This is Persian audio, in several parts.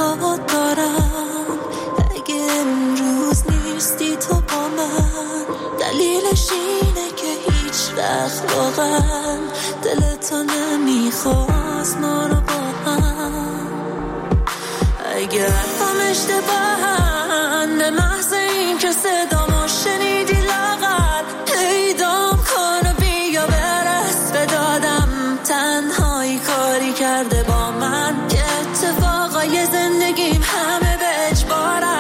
برات دارم. اگه امروز نیستی تو با من، دلیلش اینه که هیچ وقت واقعا دلتو نمیخواست ما رو با هم. اگه حرفم اشتباهن، به محض این که صدامو شنیدی لاغر پیدام کن و بیا برس به دادم. تنهایی کاری کرده با من که اتفاقای زندگیم همه به اجبارن.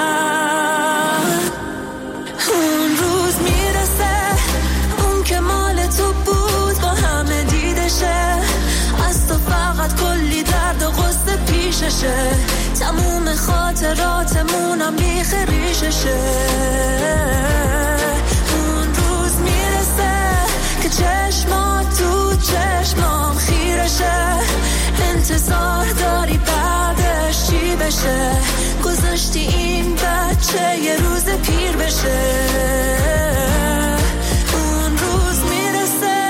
اون روز میرسه، اون که مال تو بود با همه دیدشه، از تو فقط کلی درد و غصه پیششه، تموم خاطراتمونم بیخ ریششه. اون روز میرسه که چشمات تو چشمام خیرشه، انتظار داری بعدش چی بشه، گذاشتی این بچه یه روز پیر بشه. اون روز میرسه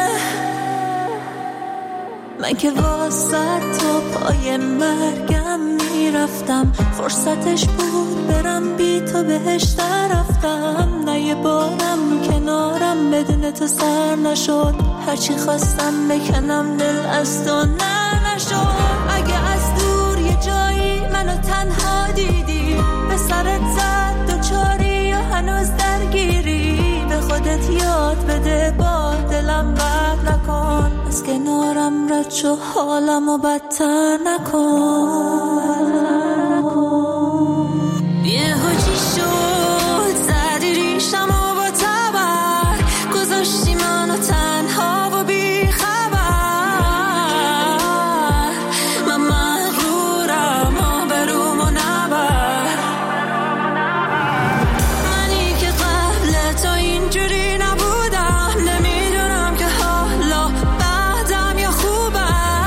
من که واسه تو پای مرگم میرفتم، فرصتش بود برم بی تو بهش رفتم. نه یه بارم کنارم بدون تو سر نشد، هرچی خواستم بکنم دل از تو نشد. اگه از دور یه جایی منو تنها دیدی، به سرت زد دوچاری و هنوز درگیری، به خودت یاد بده با دلم بد نکن، از کنارم رد شو حالمو بدتر نکن. یه هوچی شد زدی ریشمو با تبر، گذاشتی منو تنها و بی خبر. من مغرورم آبرومو نبر، منی که قبل تو اینجوری نبودم، نمیدونم که حالا بعدم یا خوبم.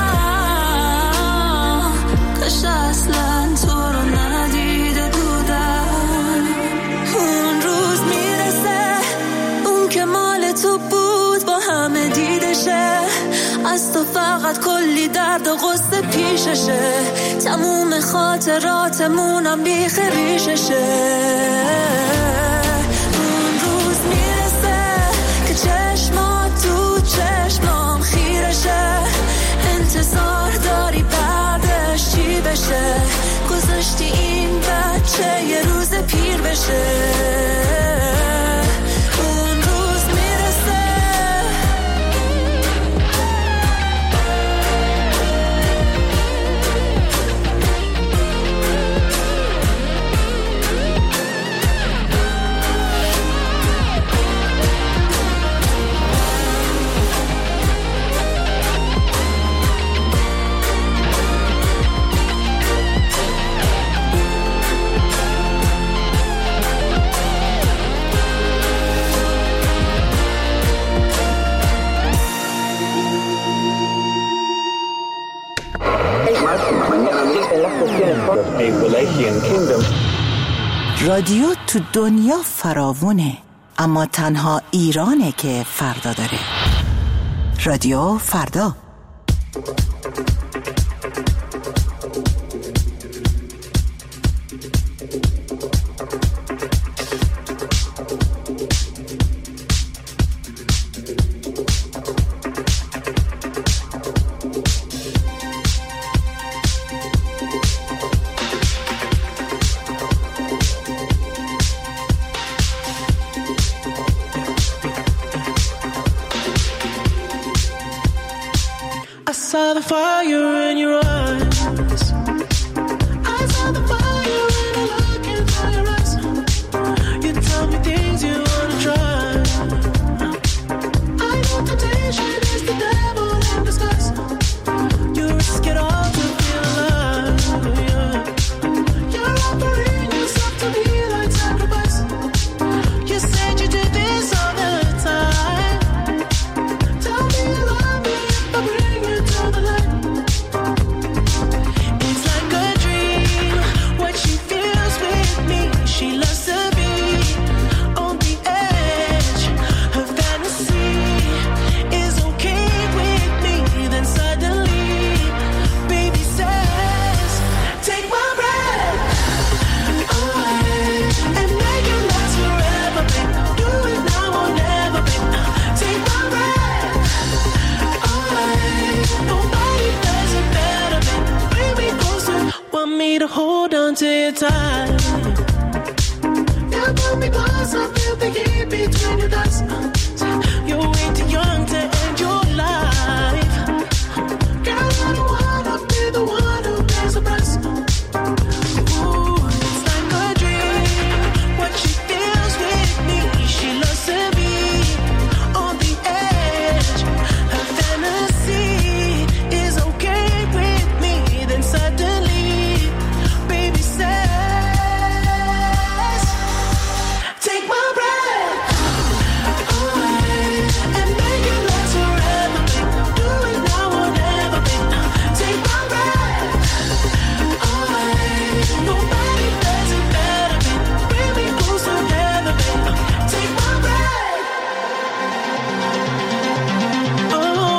کاش اصلا تو رو ندیده بودم. اون روز میرسه، اون که مال تو بود با همه دیدشه، از تو فقط کلی درد و غصه پیششه، تموم خاطراتمونم بیخ ریششه. اون روز میرسه که چشمات تو چشمام خیرشه، انتظار داری بعدش چی بشه، گذاشتی این بچه یه روز پیر بشه. اون روز میرسه رادیو تو دنیا فراوونه، اما تنها ایرانه که فردا داره. رادیو فردا. I saw the fire in your eyes. I saw the fire in the look into your eyes. You tell me things you wanna try. I know temptation is the devil in disguise. You risk it all to feel alive. Yeah. You're offering yourself to me like sacrifice. You said you did this all the time. Tell me you love me if I bring you to the light. to hold on to you tight. You put me close, I feel the heat between your thighs. You're way too young to end your life. Girl, I don't wanna be the one who pays the price. Ooh, it's like a dream. What she feels with me, she loves to be on the edge. Her fantasy is okay with me. Then suddenly, baby says, take my breath away and make it last forever. Do it now or never. Take my breath away. Nobody does it better. Bring me close together. Take my breath. Oh.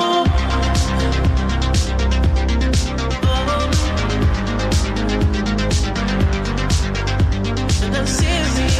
And I'm serious.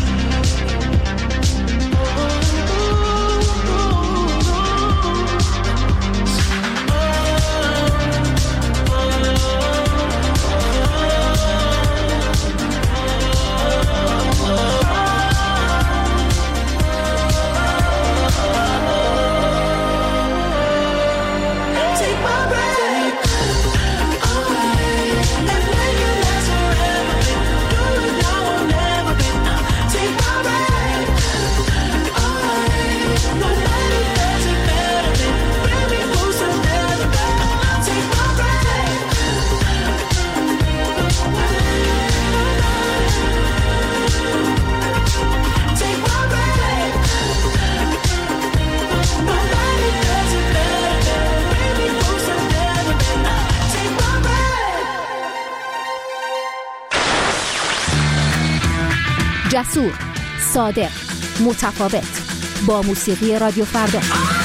Take my breath away and make it last forever. Do it now or never. Take my breath away. Nobody does it better. Bring me close together. Take my breath. Take my breath. Nobody does it better. Bring me close together. Take my breath. جسور، صادق، متفاوت، با موسیقی رادیو فردا.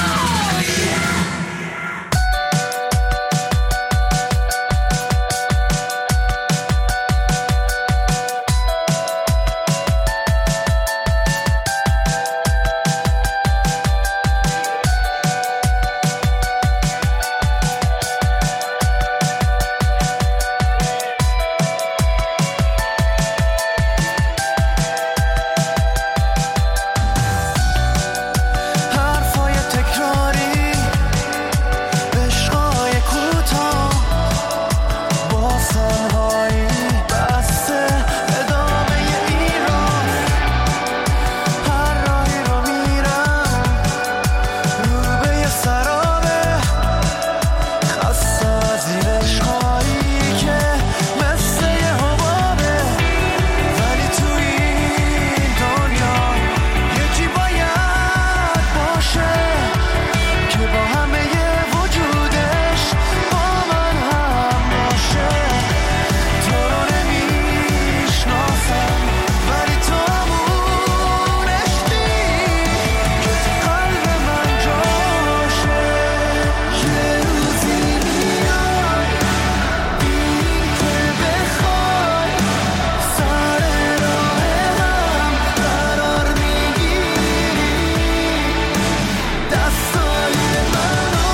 حرفای تکراری، عشقای کوتاه، با فنهایی بسته ادامه ایران. هر راهی رو میرم رو به یه سرابه، خسته از این عشقایی که مثل یه حبابه. ولی تو این دنیا یکی باید باشه که با همه وجودش با من هم باشه. تو رو نمیشناسم ولی تو همون عشقی که تو قلب من جاشه. یه روزی میای این که بخوای سر راه هم قرار میگیری. دستای منو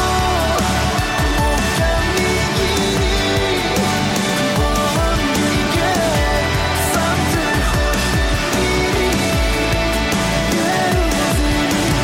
محکم میگیری. با هم دیگه سمت خورشید میری. یه روزی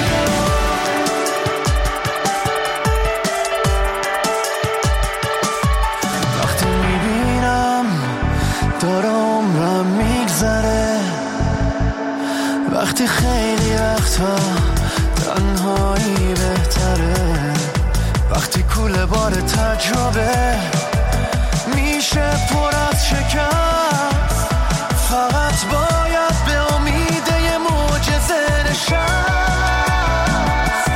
وقتی میبینم داره عمرم میگذره، وقتی خیلی وقتا تنهایی بهتره، وقتی کوله بار تجربه میشه پر از شکست، فقط باید به امید یه معجزه نشست.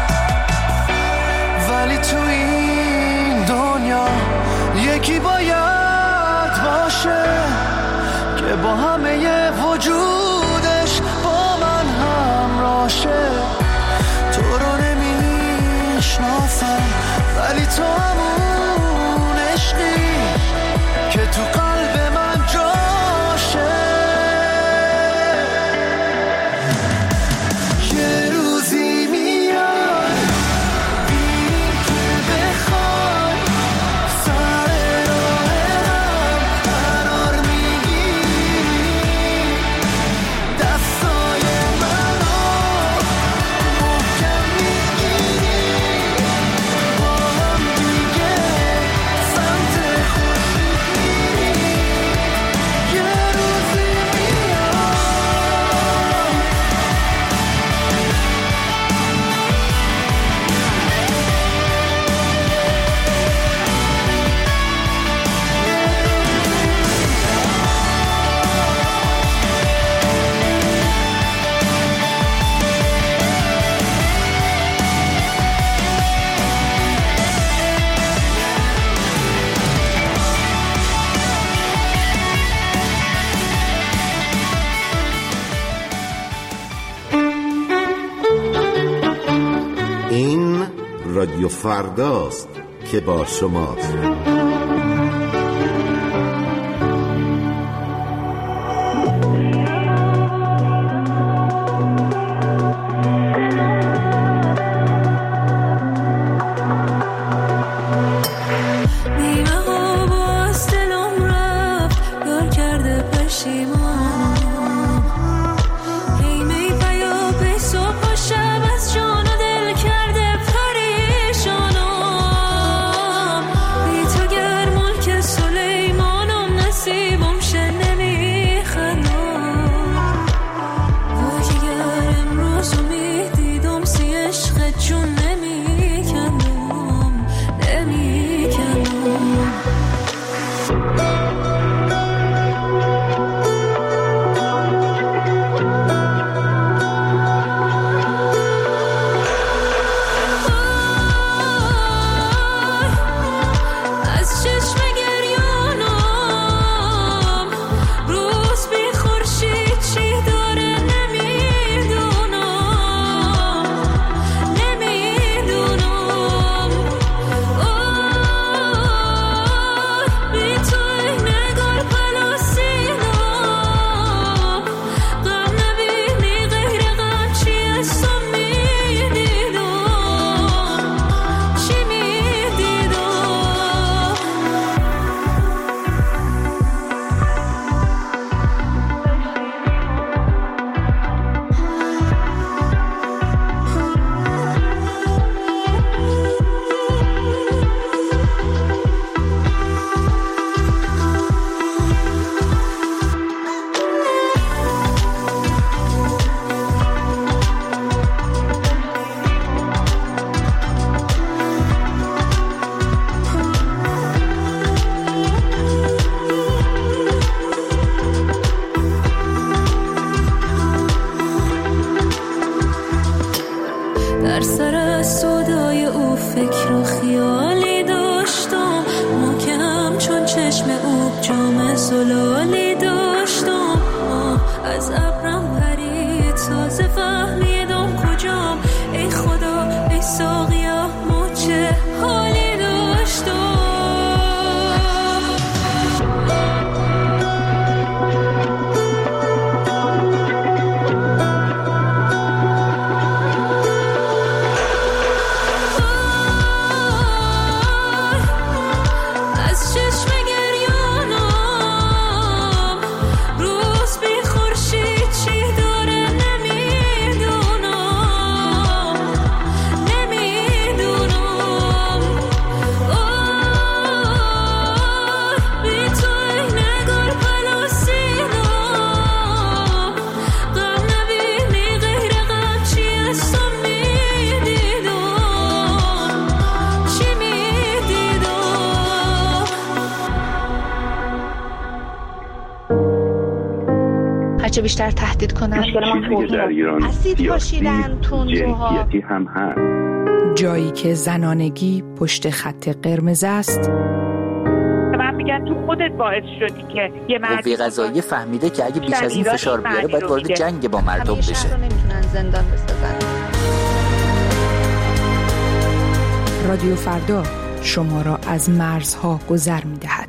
ولی تو این دنیا یکی باید باشه که با همه وجودش با من همراشه. تو رو نمیشناسم ولی تو همون عشقی که تو قلب من جاشه. یه روزی میاد این که بخوای سر راه هم رادیو فرداست که با شماست. چه بیشتر تهدید کنن اسید پاشیدن تندروها هم هست. جایی که زنانگی پشت خط قرمز است. من میگن تو خودت باعث شدی که یه قوه قضاییه فهمیده که اگه بیش از این فشار بیاره باید وارد جنگ با مردم بشه. همیشه نمیتونن زندان بسازن. رادیو فردا شما را از مرزها گذر میدهد.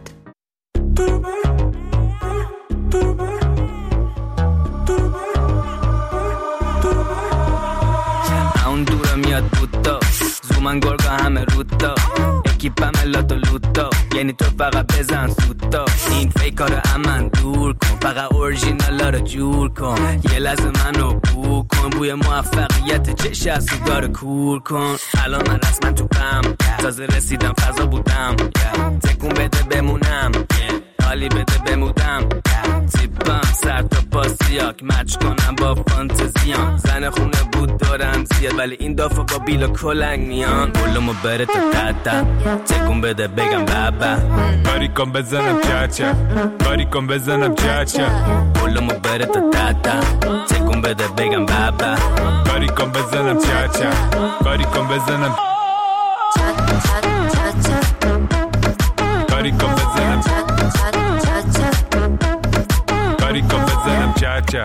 اون دورم میاد بودا زومن گرگا همه رودا اکیپم لاتو لوتا یعنی تو فقط بزن سوتا این فیکارو امن دور کن فقط اورژینالا رو جور کن یه لحظه منو بو کن بوی موفقیت چه شستو داره کور کن الان من رسما تو پم تازه رسیدم فضا بودم تکون بده بمونم حالی بده بمودم تیپم سر تا پاسیاک مچ کنم با فانتزیام زن خونه بود دارم زیاد ولی این دافا با بیلا کلنگ میان بلومو بره تا تتا تکون بده بگم بابا کاری کن بزنم چاچا کاری کن بزنم چاچا بلومو بره تا تتا تکون بده بگم بابا کاری کن بزنم چاچا کاری کن بزنم کاری کن بزنم کاری کن بزنم چاچا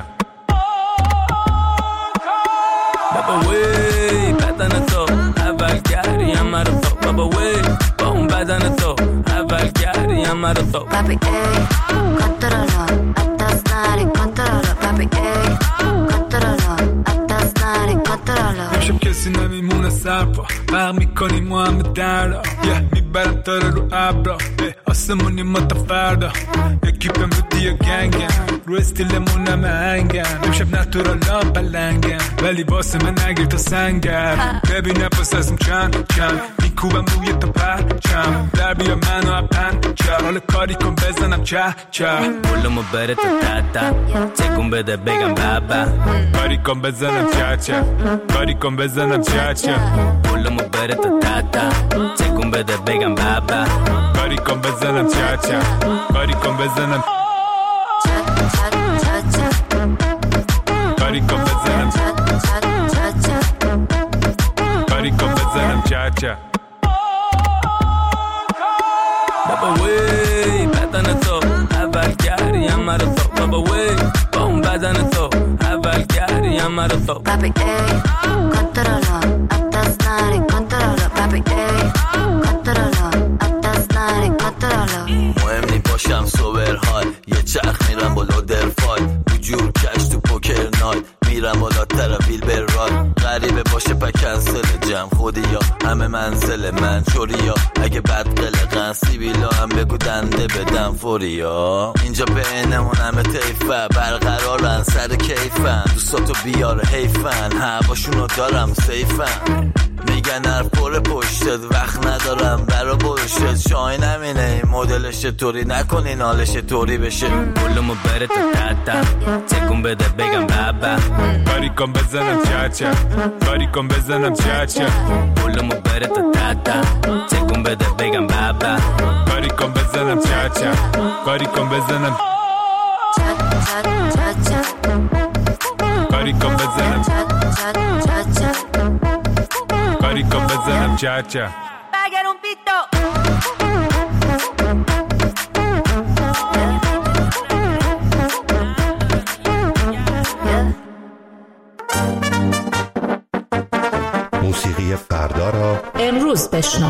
بابا وی بدن تو اول گریم amarlo. Papi, ey, controlo, hasta snare, controlo. Papi, ey, controlo, hasta snare, controlo. امشب کسی نمیمونه سرپا برق میکنیم ما همه دردا میبرم تاره رو ابرا آسمونی ما تا فردا اکیپم رو دیا گنگم رو استیلمون همه هنگم امشب نتورالام پلنگم ولی واسه من نگیر تا سنگم ببین نفس ازم چند میکوبم روی تا پرچم در بیا منو اپن چه حال کاری کن بزنم چه پولمو بره تا تتا تکون بده بگم بابا کاری کن بزنم چه کاری کن بزنم چه پولمو بره تا تتا تکون بده بگم بابا کاری کن بزنم چه کاری کن بزنم کاری کن بزنم کاری کن بزنم چه بابا وی بدن تو اول کردیم مرا تو بابا وی با اون بدن تو اول کردیم مرا تو Papi, ey, controlo, hasta snare, controlo. Papi, ey, controlo, hasta snare, controlo. مهم نی باشم سوبر های یه چرخ میرم بالا درفای وجور کش تو پوکر نایت میرم بالا ترافیل بر رای غریبه باشه پا کنسل جمع خودی یا همه منزل من چوری یا اگه بد قلقن سیبیلا هم بگو دنده بدم فوری یا اینجا بینمون همه تیفه برقرارن سر کیفن دوستاتو بیار حیفن هواشونو دارم سیفن میگن حرف پر پشتت وقت ندارم برا پشتت شای نمینه این مدلش طوری نکنین حالش طوری بشه پولمو بره تا تتا تکون بده بگم بابا کاری کن بزنم چه کاری کن بزنم چه پولمو بره تا تتا تکون بده بگم بابا کاری کن بزنم چه کاری کن بزنم کاری کن بزنم کاری کن بزنم چه Pagar un pito. موسیقی فردا را امروز بشنو.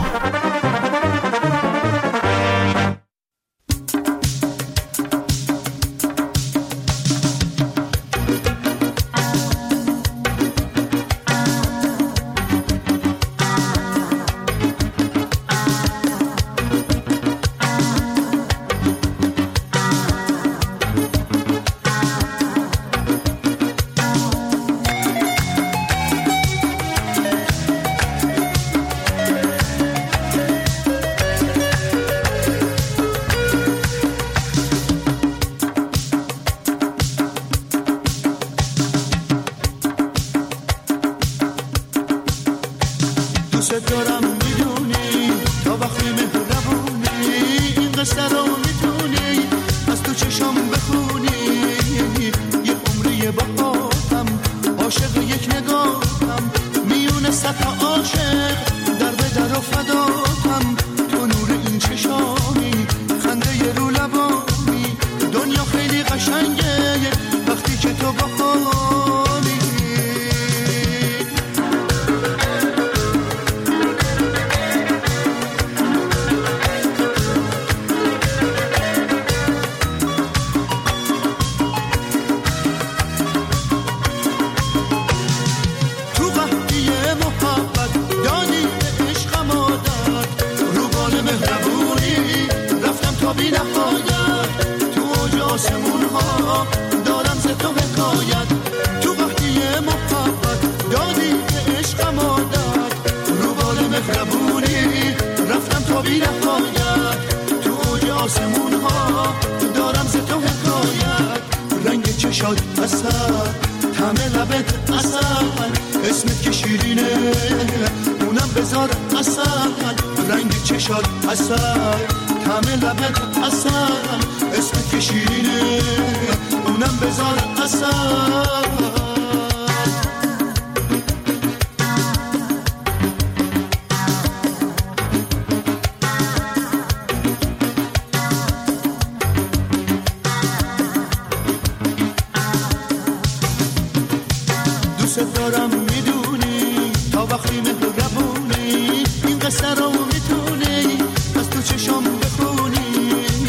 این قصه رو میتونی از تو چشم بخونی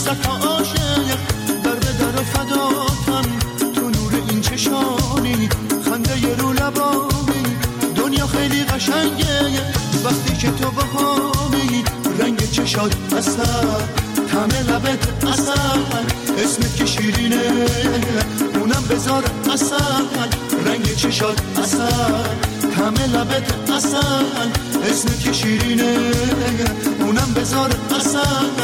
صد تا عاشق در به در و فداتم تو نور این چشانی خنده رو لبانی دنیا خیلی قشنگه وقتی که تو بهامی رنگ چشات اصل همه لبت اصل اسمت که شیرینه اونم بذار اصل رنگ چشات اصل همه لبت اصل اسمت که شیرینه اونم بذار اصل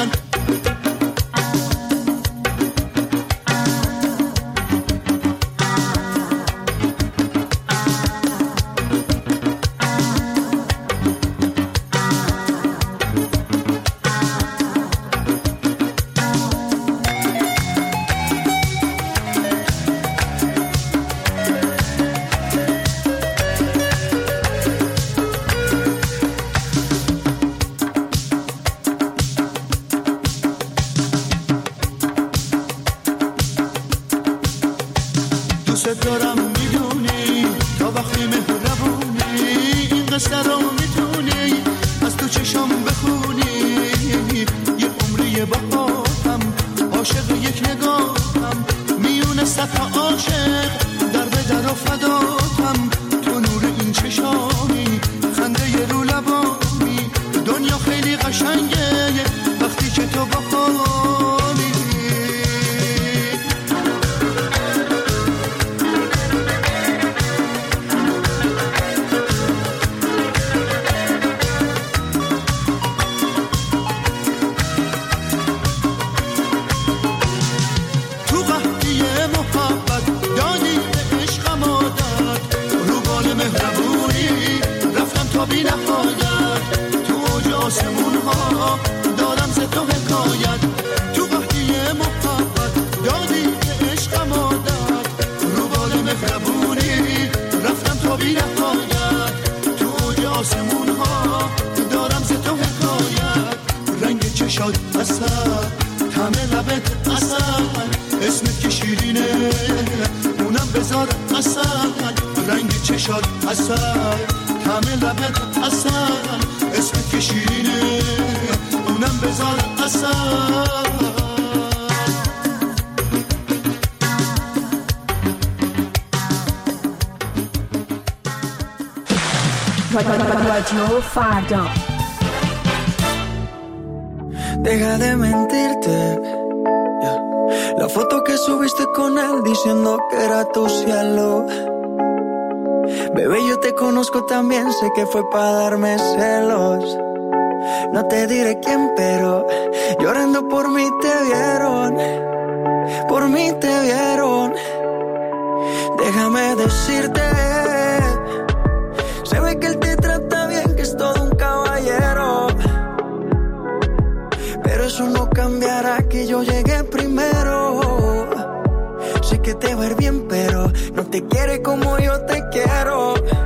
رادیو فردا. Deja de mentirte, yeah. La foto que subiste con él diciendo que era tu cielo. Bebé, yo te conozco también, sé que fue para darme celos. No te diré quién, pero llorando por mí te vieron. Por mí te vieron. Déjame decirte, se ve que él te trata bien, que es todo un caballero. Pero eso no cambiará que yo llegué primero. Sé que te va a ir bien, pero no te quiere como yo te quiero.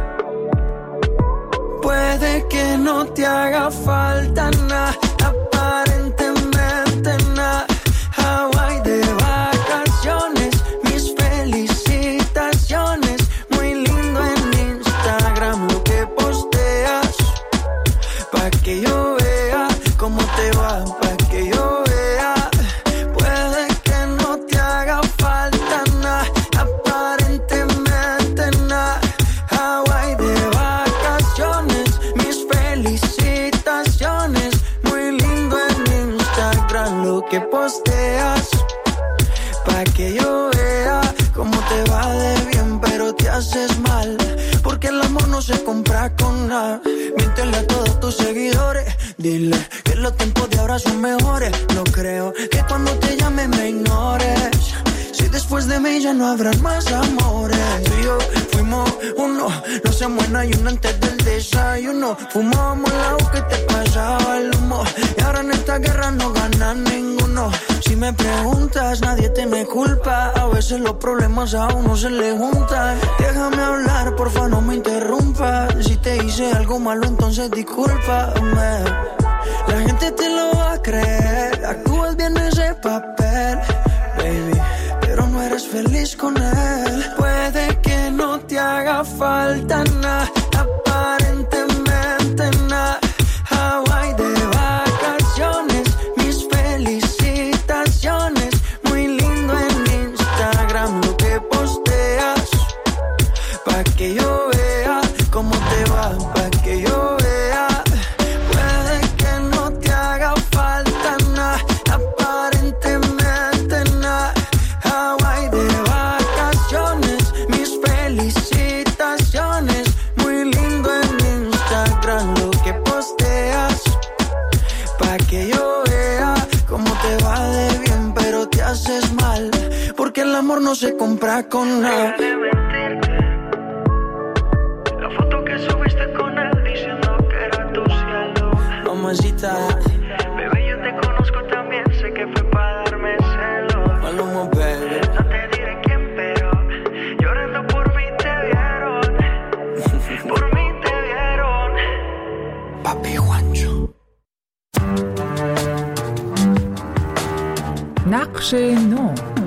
Puede que no te haga falta nada, aparentemente nada. Hawaii de vacaciones, mis felicitaciones. Muy lindo en Instagram lo que posteas, pa' que yo vea cómo te va, pa' que yo vea. Puede que no te haga falta nada, aparentemente nada. Hawaii de vacaciones, mis felicitaciones. Muy lindo en Instagram lo que posteas, pa' que yo vea cómo te va de bien, pero te haces mal, porque el amor no se compra con nada. Miéntele a todos tus seguidores, dile que los tiempos de ahora son mejores. No creo que cuando te llame me ignores, si después de mí ya no habrán más amores. Tú y yo fuimos uno, no se muera y uno antes del desayuno. Fumábamos el agua que te pasaba el humo, y ahora en esta guerra no gana ninguno. Si me preguntas, nadie tiene culpa, a veces los problemas a uno se le juntan. Déjame hablar, porfa, no me interrumpas. Si te hice algo malo, entonces discúlpame. La gente te lo va a creer, actúas bien ese papel, baby, pero no eres feliz con él. Puede que no te haga falta nada, aparentemente nada. Hawaii de vacaciones, mis felicitaciones. pa' que yo vea cómo te va de bien, pero te haces mal, porque el amor no se compra con nada. La foto que subiste con él diciendo que era tu cielo. Mamacita, bebé, yo te conozco también, sé que fue para darme celos. Maluma, baby. No te diré quién, pero llorando por mí te vieron. Por mí te vieron. Papi Juancho. نقش نو.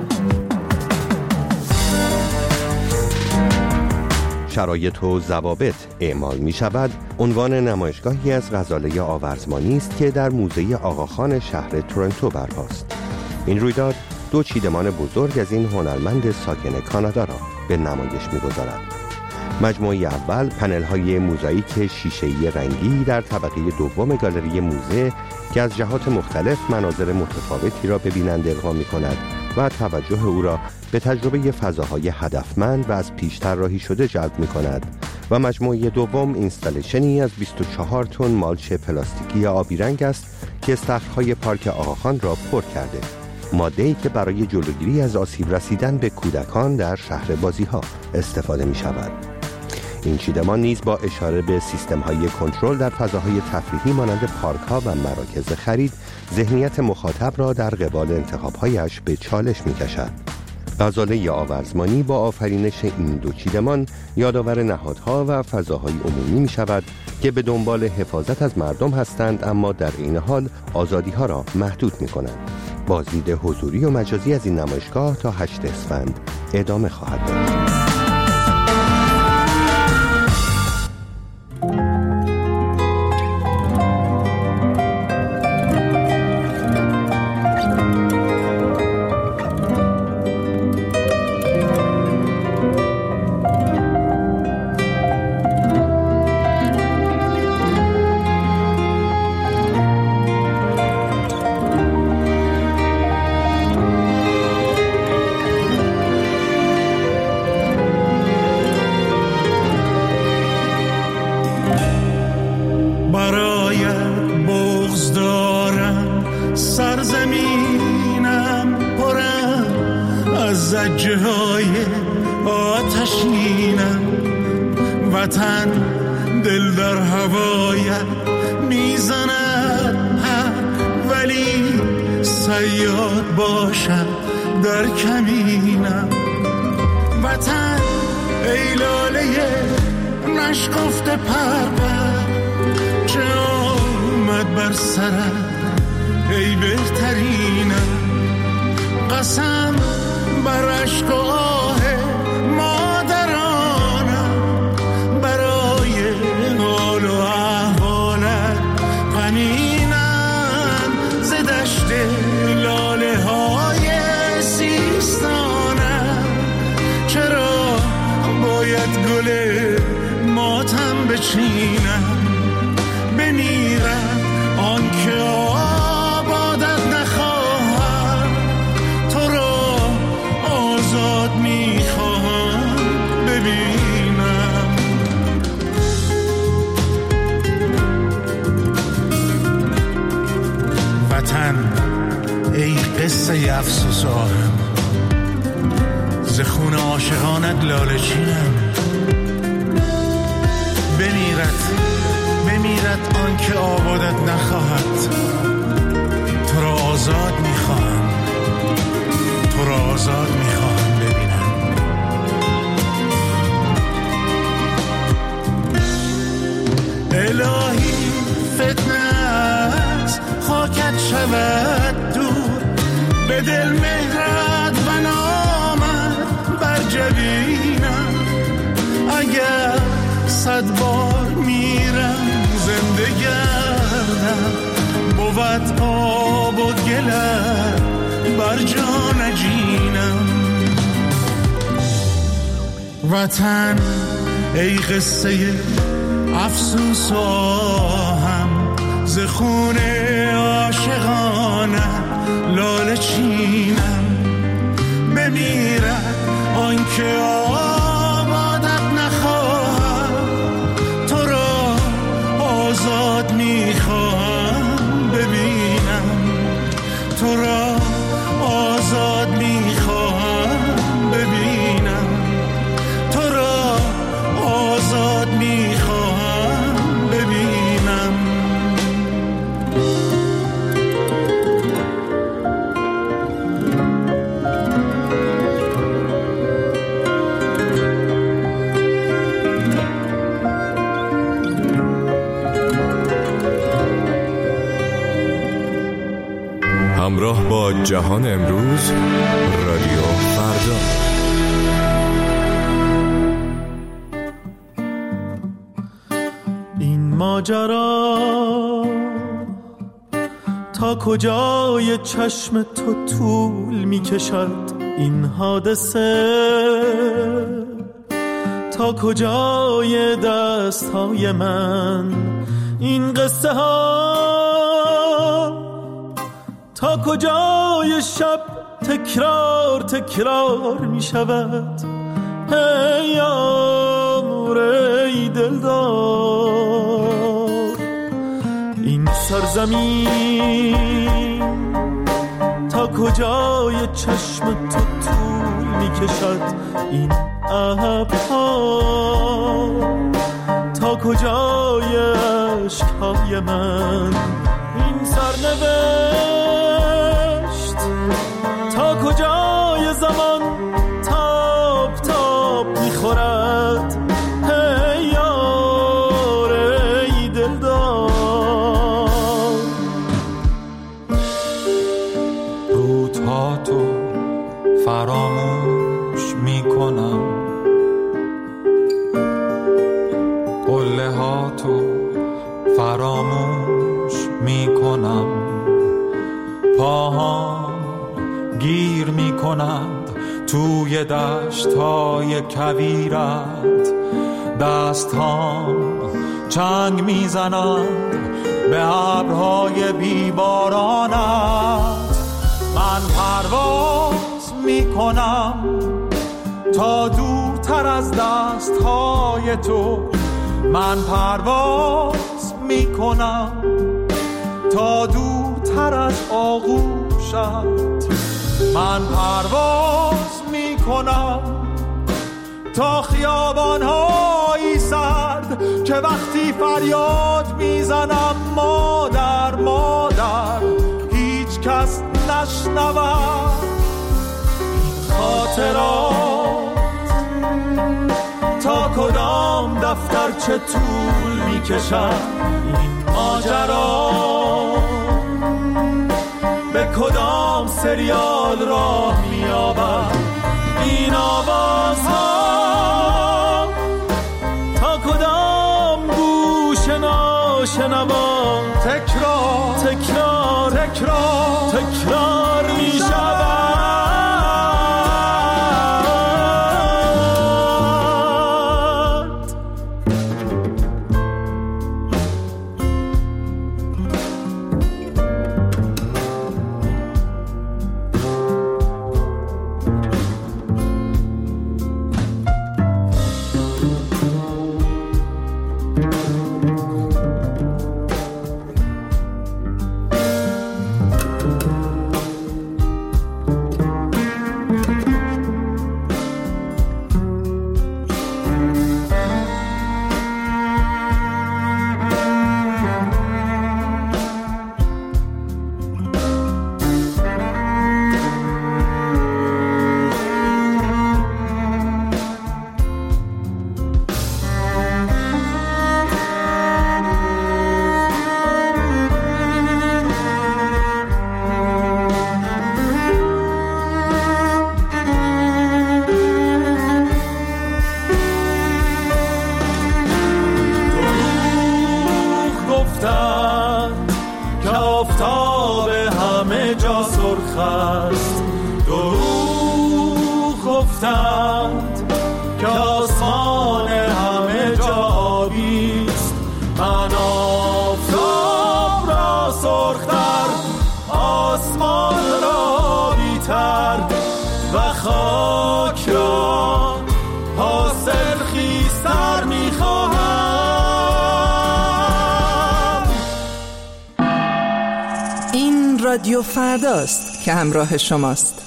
شرایط و ضوابط اعمال می شود عنوان نمایشگاهی از غزاله آورزمانی است که در موزه آقاخان شهر تورنتو برپاست. این رویداد دو چیدمان بزرگ از این هنرمند ساکن کانادا را به نمایش می گذارد. مجموعه اول پنل‌های موزاییک شیشه‌ای رنگی در طبقه دوم گالری موزه که از جهات مختلف مناظر متفاوتی را به بیننده القا می‌کند و توجه او را به تجربه فضاهای هدفمند و از پیش طراحی شده جلب می‌کند و مجموعه دوم اینستالیشنی از 24 تن مالچ پلاستیکی آبی رنگ است که استخرهای پارک آقاخان را پر کرده. ماده‌ای که برای جلوگیری از آسیب رسیدن به کودکان در شهر بازی‌ها استفاده می‌شود. این چیدمان نیز با اشاره به سیستم‌های کنترل در فضاهای تفریحی مانند پارک‌ها و مراکز خرید ذهنیت مخاطب را در قبال انتخاب‌هایش به چالش می‌کشد. غزاله آورزمانی با آفرینش این دو چیدمان یادآور نهادها و فضاهای عمومی می‌شود که به دنبال حفاظت از مردم هستند اما در این حال آزادی‌ها را محدود می‌کنند. بازدید حضوری و مجازی از این نمایشگاه تا 8 اسفند ادامه خواهد داشت. وطن ای قصه افسوس و آهم ز خون عاشقانه لاله چینم بمیرد آنکه آبادت نخواهم تو را آزاد میخواهم ببین تو را آزاد میخواهم ببینم، تو را آزاد میخواهم ببینم. همراه با جهان امروز، رادیو فردا. این ماجرا تا کجای چشم تو طول می کشد، این حادثه تا کجای دست های من، این قصه ها تا کجای شب تکرار تکرار می شود. ای یار ای دلدار، این سرزمین تا کجای چشم تو طول می کشد، این ابرها تا کجای عشقهای من، این سرنوشت تا کجای زمان تاب تاب میخورد. ای یار ای دلدار، روزها تو فراموش میکنم، قله ها تو فراموش میکنم، پاهام گیر میکنند توی دشت‌های کویرت، دستام چنگ میزنند به ابرهای بیبارانت. من پرواز میکنم تا دورتر از دست‌های تو، من پرواز میکنم تا دورتر از آغوشت، من پرواز میکنم تا خیابان‌های سرد که وقتی فریاد میزنم مادر مادر هیچ کس نشنود. این خاطرات تا کدام دفتر چه طول میکشد، این ماجرا به کدام سریال راه مییابد، این آوازها تا کدام گوش ناشنوا تکرار تکرار تکرار تکرار میشود. این رادیو فرداست که همراه شماست.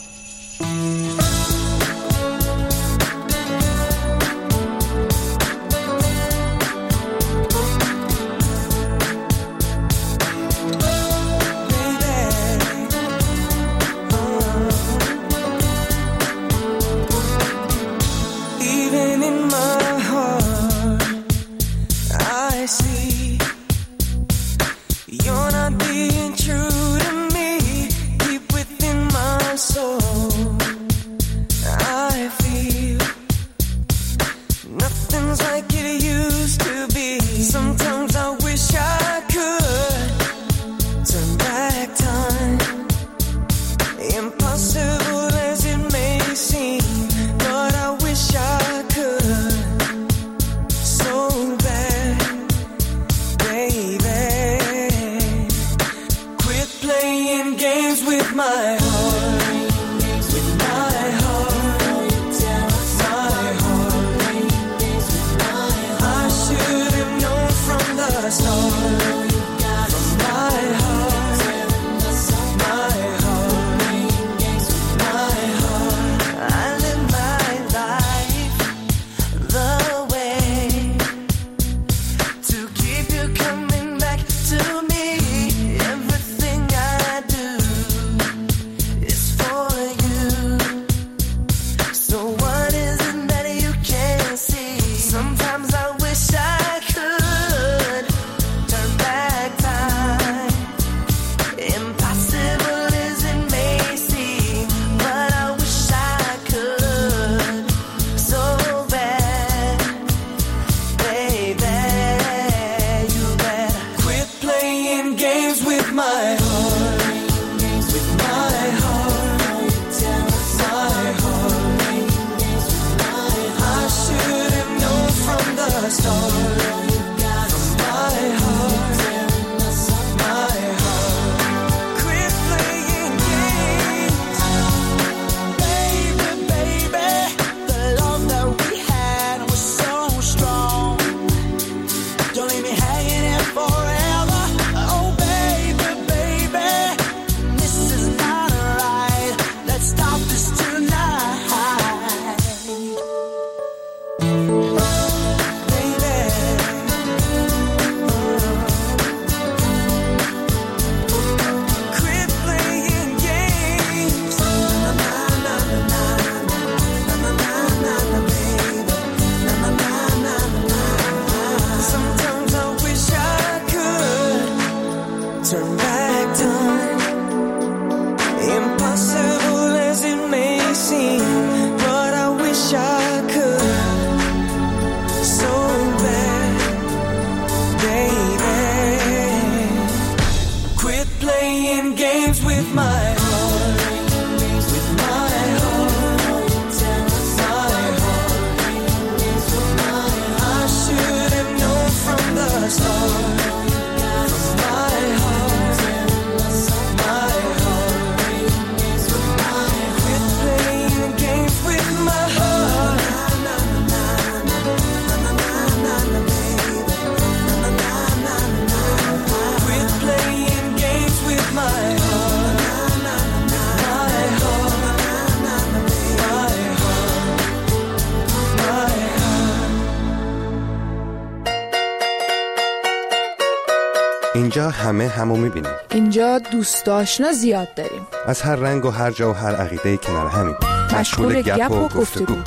اینجا همه همو میبینیم. اینجا دوست آشنا زیاد داریم. از هر رنگ و هر جا و هر عقیده کنار همین. مشغول گپ و گفتگو.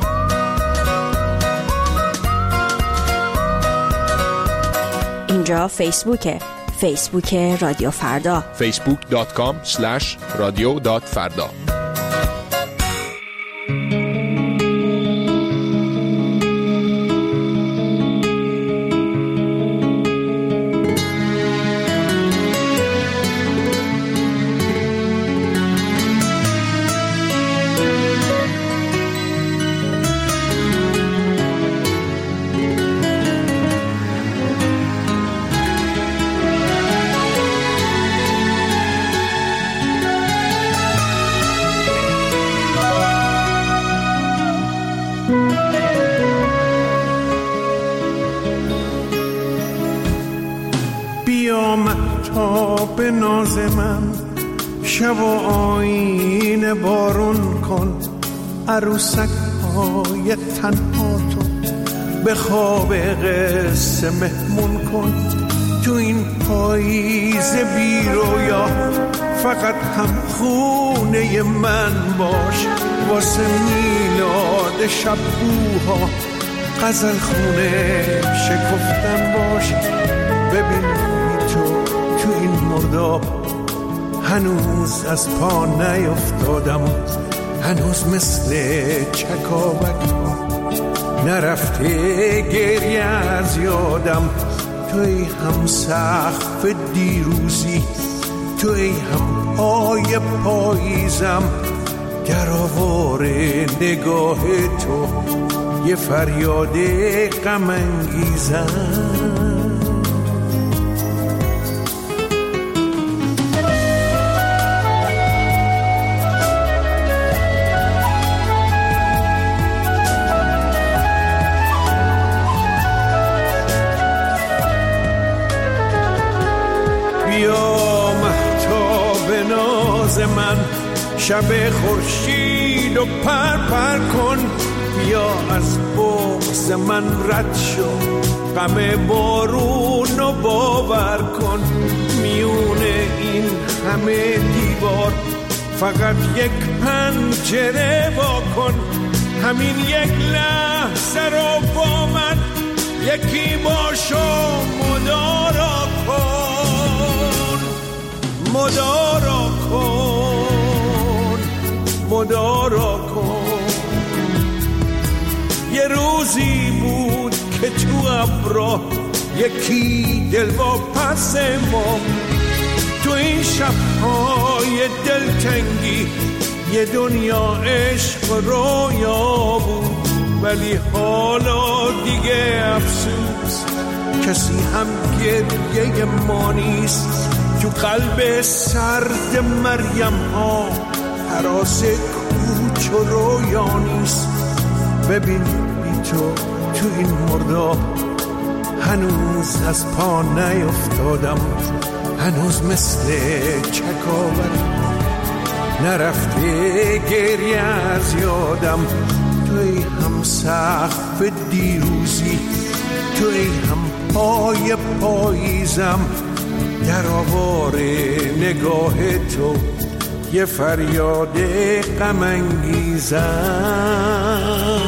اینجا فیسبوکه. فیسبوک رادیو فردا. facebook.com/radio.farda. ناز من، شب و آینه بارون کن، عروسک های تنها تو به خواب قصه مهمون کن. تو این پاییز بی رویا فقط هم خونه من باش، واسه میلاد شبوها غزل خونه شکفتن باش. ببین تو این مرداب هنوز از پا نیفتادم، هنوز مثل چکاوک نرفته گریه از یادم. توی هم سقف دیروزی، توی هم پای پاییزم، در آوار نگاه تو یه فریاد غم انگیزم. من شب خورشید و پر کن، بیا از بغض من رد شو، غم بارون و باور کن. میونه این همه دیوار فقط یک پنجره وا کن، همین یک لحظه رو با من یکی باشو مدارا کن، مدارا کن، مدارا کن. یه روزی بود که تو ابرا یکی دل با پس ما، تو این شب‌های دلتنگی یه دنیا عشق رویا بود. ولی حالا دیگه افسوس کسی هم گریه ما نیست، تو قلب سرد مریم ها هراس کوچ و رویا نیست. ببین بی تو این مرداب هنوز از پا نیفتادم، هنوز مثل چکاوک نرفته گریه از یادم. توی هم سقف دیروزی، توی هم پای پاییزم، در آوار نگاه تو یه فریاد غم انگیزم.